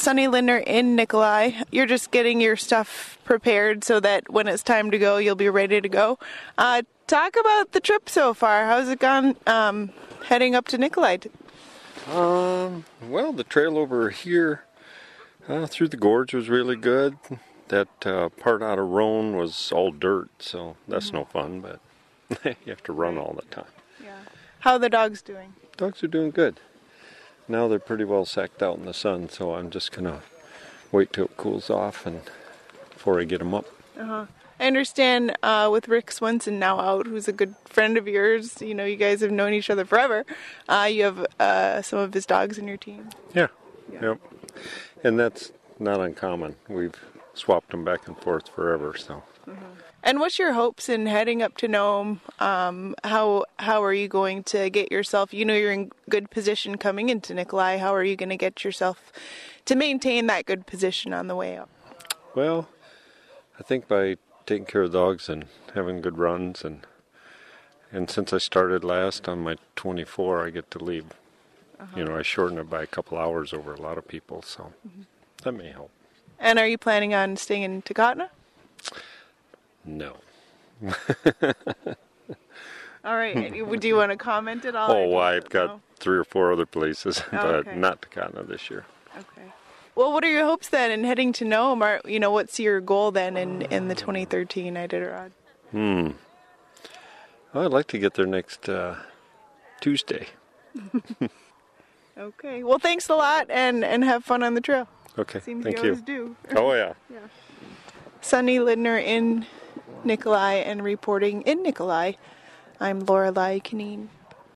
Sunny Lindner in Nikolai. You're just getting your stuff prepared so that when it's time to go, you'll be ready to go. Talk about the trip so far. How's it gone heading up to Nikolai? Well, the trail over here through the gorge was really good. That part out of Roan was all dirt, so that's no fun, but you have to run all the time. Yeah. How are the dogs doing? Dogs are doing good. Now they're pretty well sacked out in the sun, so I'm just going to wait till it cools off and before I get them up. I understand with Rick Swenson now out, who's a good friend of yours, you know, you guys have known each other forever, you have some of his dogs in your team. Yeah. Yep. And that's not uncommon. We've swapped them back and forth forever, so. And what's your hopes in heading up to Nome? How are you going to get yourself, you know you're in good position coming into Nikolai, how are you going to get yourself to maintain that good position on the way up? Well, I think by taking care of the dogs and having good runs, and since I started last on my 24, I get to leave. You know, I shorten it by a couple hours over a lot of people, so that may help. And are you planning on staying in Takotna? No. All right. Do you want to comment at all? Oh, I've got 3 or 4 other places, but okay. not Takotna this year. Okay. Well, what are your hopes then in heading to Nome? You know, what's your goal then in the 2013 Iditarod? Well, I'd like to get there next Tuesday. Okay. Well, thanks a lot, and have fun on the trail. Okay, Seems thank you you. always do. Oh, yeah. Sunny Lindner in Nikolai and reporting in Nikolai. I'm Lorelei Kineen.